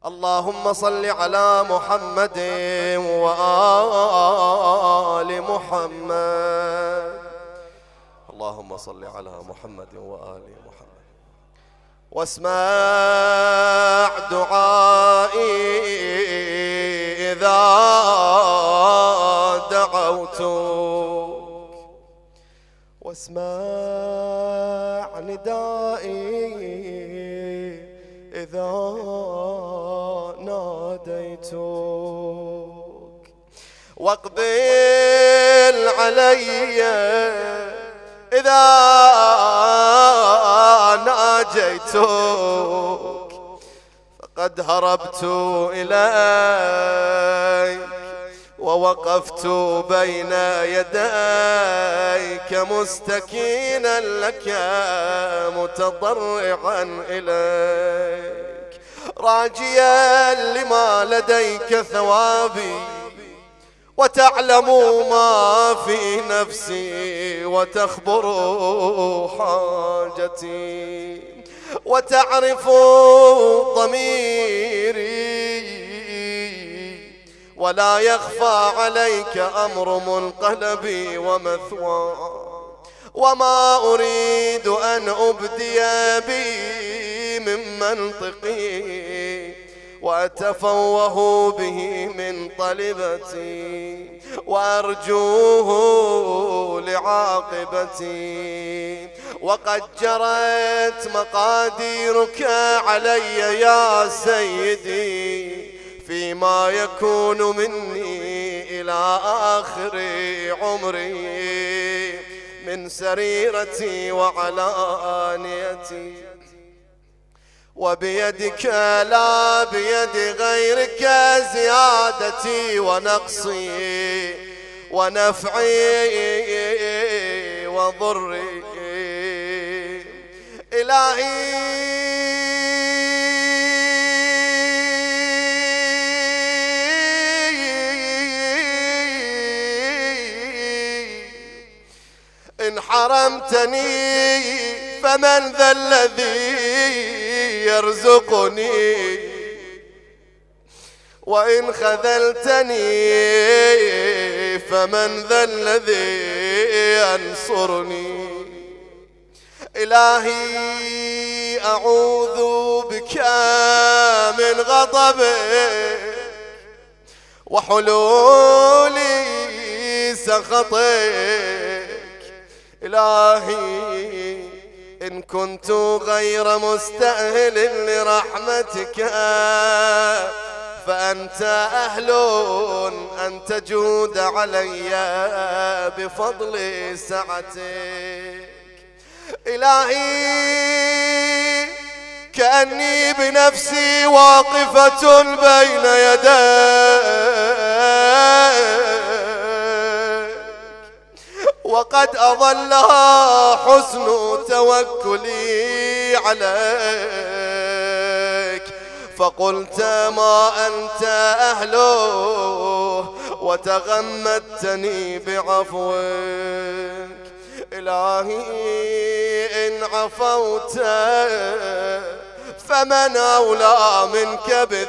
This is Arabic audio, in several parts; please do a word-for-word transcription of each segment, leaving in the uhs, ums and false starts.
اللهم صل على محمد وآل محمد. اللهم صل على محمد وآل محمد واسمع دعائي إذا دعوتك، واسمع ندائي إذا ناديتك، واقبل علي إذا ناجيتك، فقد هربت إليك ووقفت بين يديك مستكينا لك متضرعا إليك، راجيا لما لديك ثوابي، وتعلم ما في نفسي وتخبر حاجتي، وتعرف ضميري ولا يخفى عليك أمر منقلبي ومثواي، وما أريد أن أبدي بي من منطقي وأتفوه به من طلبتي، وأرجوه لعاقبتي، وقد جرت مقاديرك علي يا سيدي فيما يكون مني إلى آخر عمري من سريرتي وعلانيتي، وبيدك لا بيد غيرك زيادتي ونقصي ونفعي وضري. إلهي إن حرمتني فمن ذا الذي يرزقني، وإن خذلتني فمن ذا الذي ينصرني. إلهي أعوذ بك من غضبك وحلول سخطك. إلهي إن كنت غير مستأهل لرحمتك فأنت أهل أن تجود علي بفضل سعتك. إلهي كأني بنفسي واقفة بين يديك، وقد أظلها حسن توكلي عليك، فقلت ما أنت أهله وتغمدتني بعفوك. إلهي إن عفوت فمن أولى منك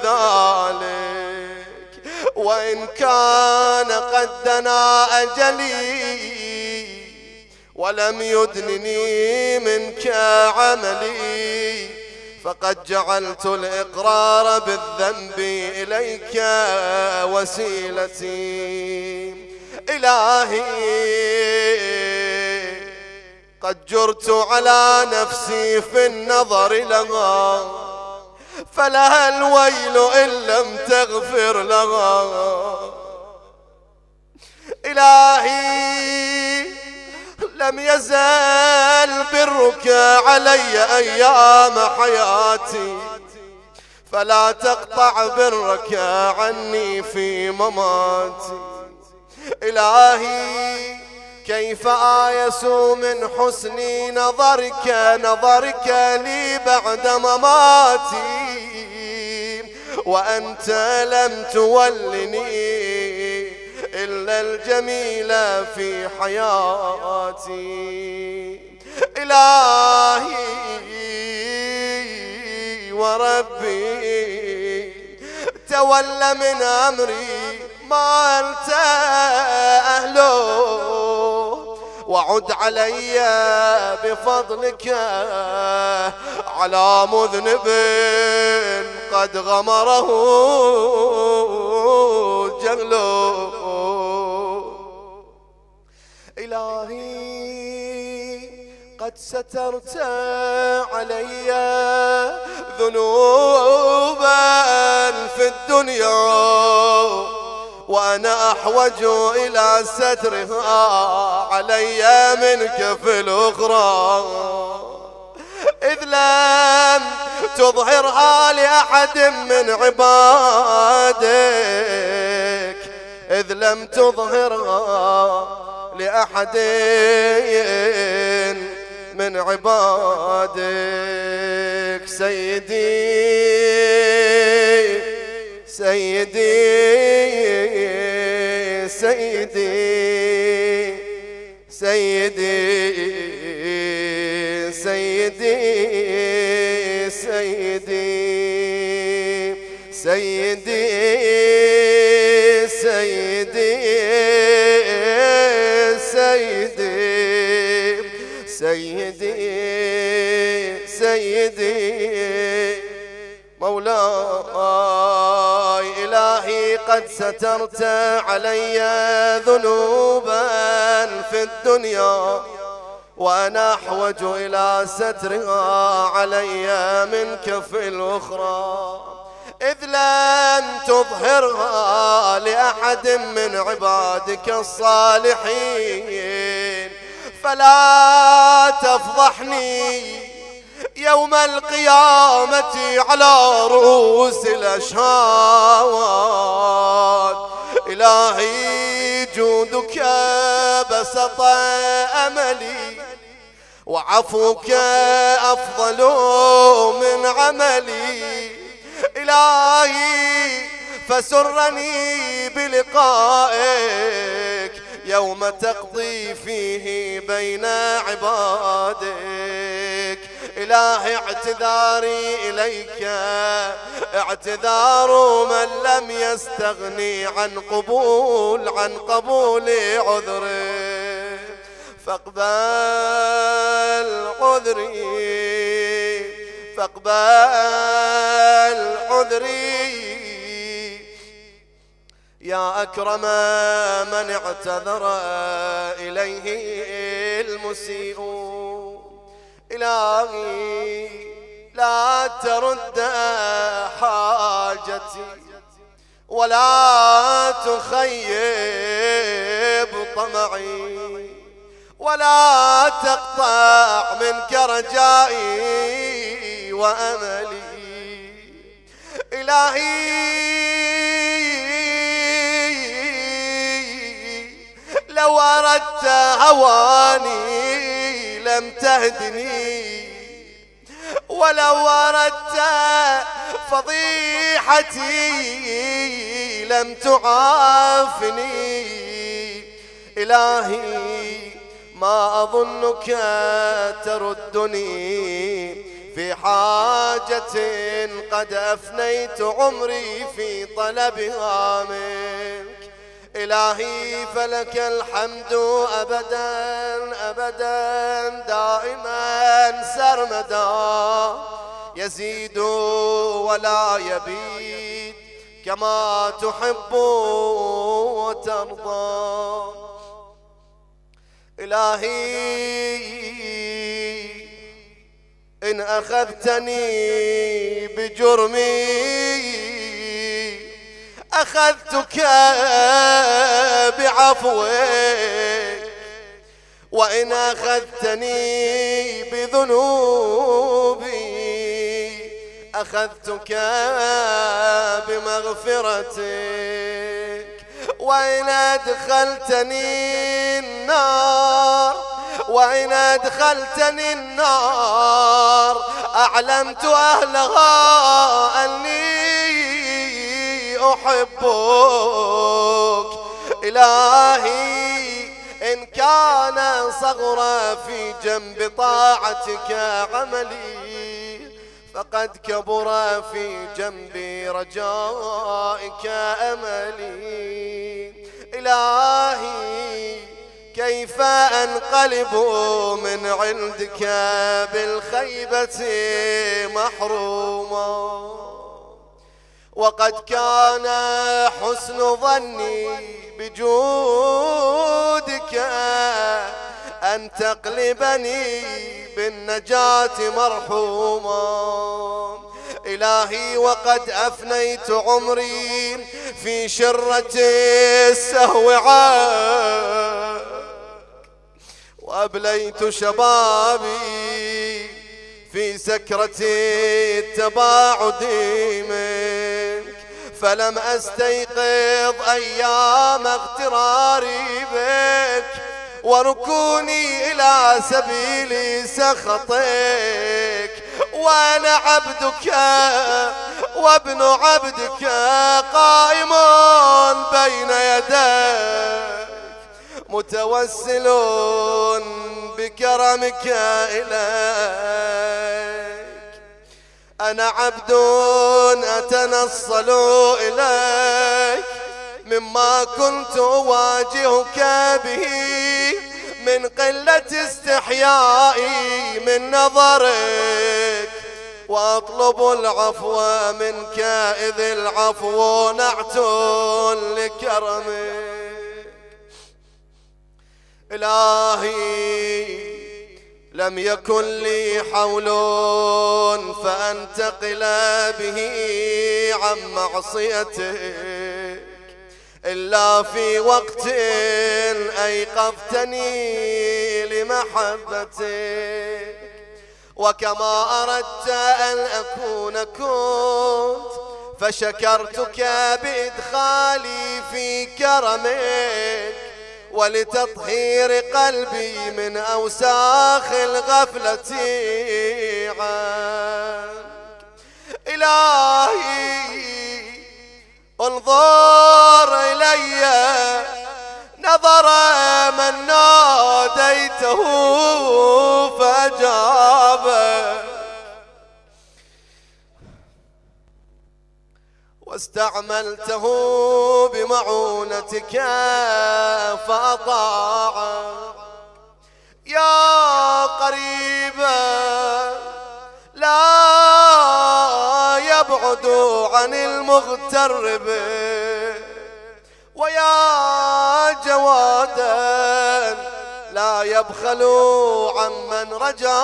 بذلك، وإن كان قد دنا أجلي ولم يدنني منك عملي، فقد جعلت الإقرار بالذنب إليك وسيلتي. إلهي قد جرت على نفسي في النظر لها، فلها الويل إن لم تغفر لها. إلهي لم يزل برك علي أيام حياتي، فلا تقطع برك عني في مماتي. إلهي كيف آيس من حسن نظرك نظرك لي بعد مماتي، وأنت لم تولني إلا الجميل في حياتي. إلهي وربي تولى من أمري ما أنت أهله، وعد علي بفضلك على مذنب قد غمره جهله. إلهي قد سترت علي ذنوبا في الدنيا، وأنا أحوج إلى سترها علي منك في الأخرى، إذ لم تظهرها لأحد من عبادك، إذ لم تظهرها لأحد من عبادك. سيدي سيدي سيدي سيدي سيدي سيدي سيدي سيدي سيدي سيدي مولاي. إلهي قد سترت علي ذنوبا في الدنيا، وأنا أحوج إلى سترها علي منك في الأخرى، إذ لم تظهرها لأحد من عبادك الصالحين، فلا تفضحني يوم القيامة على رؤوس الأشهاد. إلهي جودك بسط أملي، وعفوك أفضل من عملي. إلهي فسرني بلقائك يوم تقضي فيه بين عبادك. إلهي اعتذاري إليك اعتذار من لم يستغني عن قبول عن قبول عذري، فاقبل عذري فاقبل عذري يا أكرم من اعتذر إليه المسيء. إلهي لا ترد حاجتي ولا تخيب طمعي، ولا تقطع منك رجائي وأملي. إلهي لو أردت هواني لم تهدني، ولو أردت فضيحتي لم تعافني. إلهي ما أظنك تردني في حاجة قد أفنيت عمري في طلبها منك. إلهي فلك الحمد أبدا أبدا دائما سرمدا، يزيد ولا يبيد كما تحب وترضى. إلهي إن أخذتني بجرمي أخذتك بعفوك، وإن أخذتني بذنوبي أخذتك بمغفرتك، وإن أدخلتني النار وإن أدخلتني النار أعلمت أهلها أني أحبك. إلهي إن كان صغرا في جنب طاعتك عملي فقد كبر في جنبي رجائك أملي. إلهي كيف أنقلب من عندك بالخيبة محروما، وقد كان حسن ظني بجودك أن تقلبني بالنجاة مرحوما. إلهي وقد أفنيت عمري في شرة السهو عنك، وأبليت شبابي في سكرة التباعد منك، فلم أستيقظ أيام اغتراري بك وركوني إلى سبيل سخطك، وأنا عبدك وابن عبدك قائم بين يديك متوسل بكرمك إليك. أنا عبد أتنصل إليك مما كنت أواجهك به من قلة استحيائي من نظرك، وأطلب العفو منك إذ العفو نعت لكرمك. إلهي لم يكن لي حول فأنتقل به عن معصيتك إلا في وقت أيقظتني لمحبتك، وكما أردت أن أكون كنت، فشكرتك بإدخالي في كرمك ولتطهير قلبي من أوساخ الغفلة عنك. إلهي انظر إلي نظر من ناديته فأجابك، واستعملته بمعونتك فأطاعك. يا قريبا لا يبعد عن المغتر به، ويا جوادا لا يبخل عمن رجا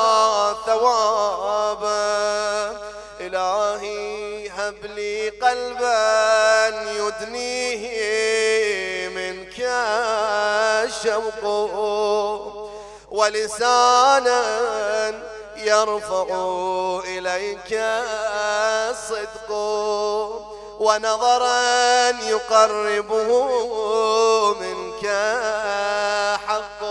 ثوابا. إلهي هب لي قلبا يدنيه منك الشوق، ولسانا يرفع إليك الصدق، ونظرا يقربه منك حق.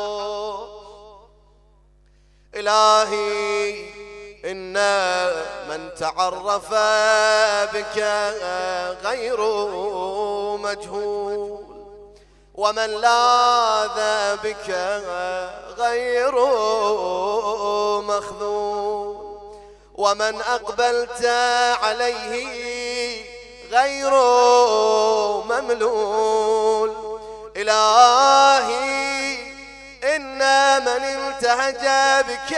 إلهي إن من تعرف بك غير مجهول، ومن لاذ بك غير مخذول، ومن أقبلت عليه غير مملول. إلهي إن من انتهج بك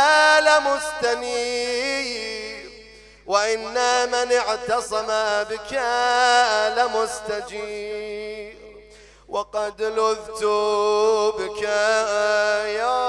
لمستنير، وإن من اعتصم بك لمستجير، وقد لذت بك يا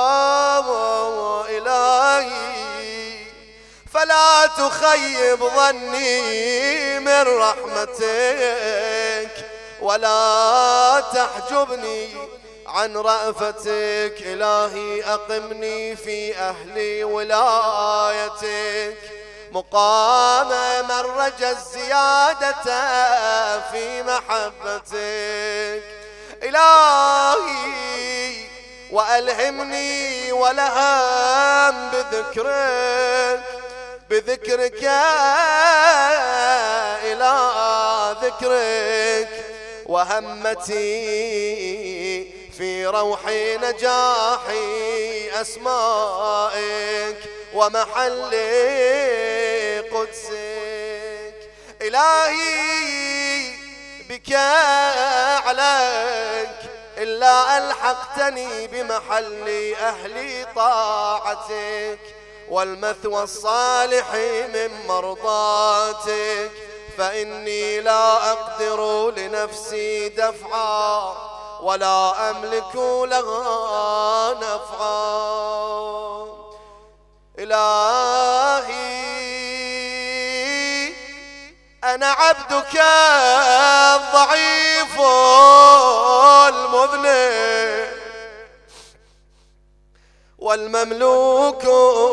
إلهي، فلا تخيب ظني من رحمتك، ولا تحجبني عن رأفتك. إلهي أقمني في أهل ولايتك مقام من رجا الزيادة في محبتك. إلهي وألهمني ولهم بذكرك بذكرك إلى ذكرك، وهمتي في روح نجاح أسمائك، ومحل قدسك. إلهي بك عليك إلا ألحقتني بمحل أهل طاعتك، والمثوى الصالح من مرضاتك، فإني لا أقدر لنفسي دفعا ولا أملك لها نفعا. إلهي أنا عبدك الضعيف المذنب والمملوك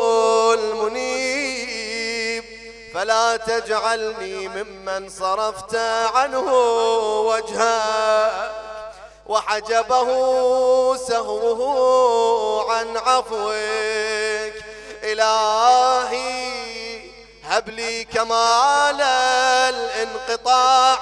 المنيب، فلا تجعلني ممن صرفت عنه وجهك وحجبه سهوه عن عفوك. إلهي هب لي كمال الانقطاع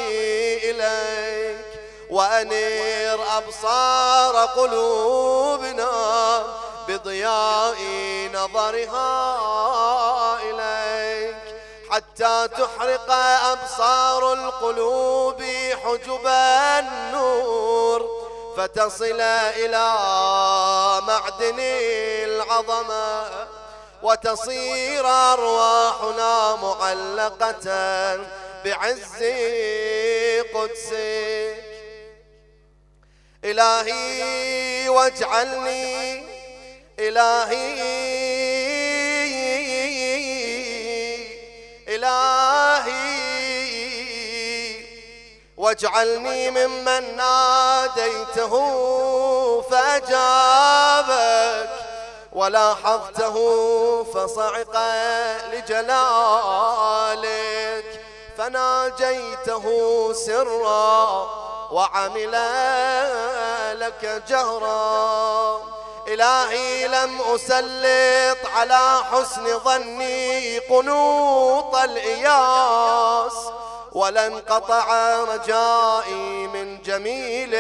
إليك، وأنير أبصار قلوبنا بضياء نظرها إليك، حتى تحرق أبصار القلوب حجب النور، فتصل إلى معدن العظمة، وتصير أرواحنا معلقة بعز قدسك. إلهي واجعلني إلهي إلهي واجعلني ممن ناديته فأجابك، ولاحظته فصعق لجلالك، فناجيته سرا وعمل لك جهرا. إلهي لم أسلط على حسن ظني قنوط الإياس، ولا انقطع رجائي من جميل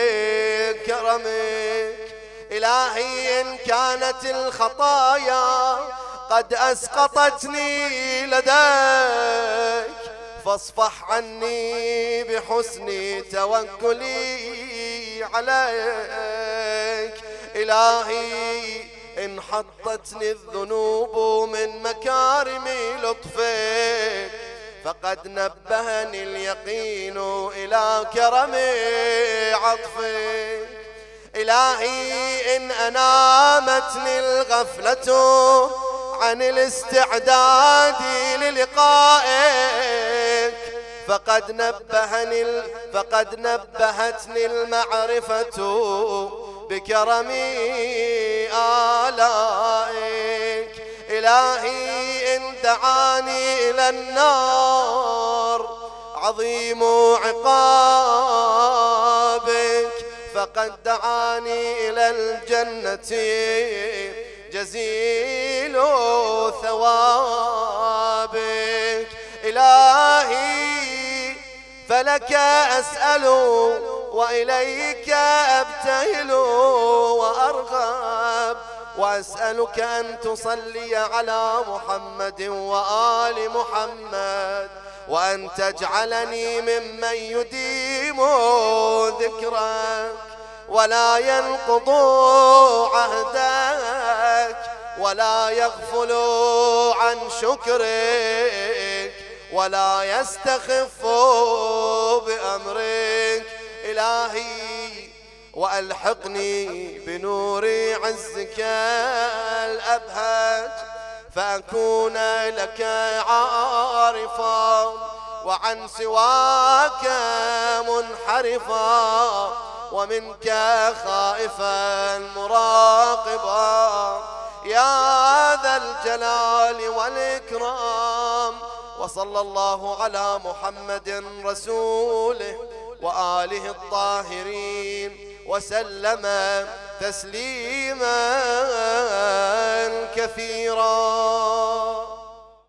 كرمك. إلهي إن كانت الخطايا قد أسقطتني لديك، فاصفح عني بحسن توكلي عليك. إلهي إن حطتني الذنوب من مكارم لطفك، فقد نبهني اليقين إلى كرم عطفك. إلهي إن أنامتني الغفلة عن الاستعداد للقائك، فقد نبهني فقد نبهتني المعرفة بكرم آلائك. إلهي إن دعاني إلى النار عظيم عقابك، فقد دعاني إلى الجنة جزيل ثوابك. إلهي فلك أسأل وإليك أبتهل وأرغب، وأسألك أن تصلي على محمد وآل محمد، وأن تجعلني ممن يديم ذكرك ولا ينقض عهدك ولا يغفل عن شكرك ولا يستخف بأمرك. إلهي وألحقني بنور عزك الأبهج، فأكون لك عارفا وعن سواك منحرفا، ومنك خائفا مراقبا يا ذا الجلال والإكرام. وصلى الله على محمد رسوله وآله الطاهرين وسلم تسليما كثيرا.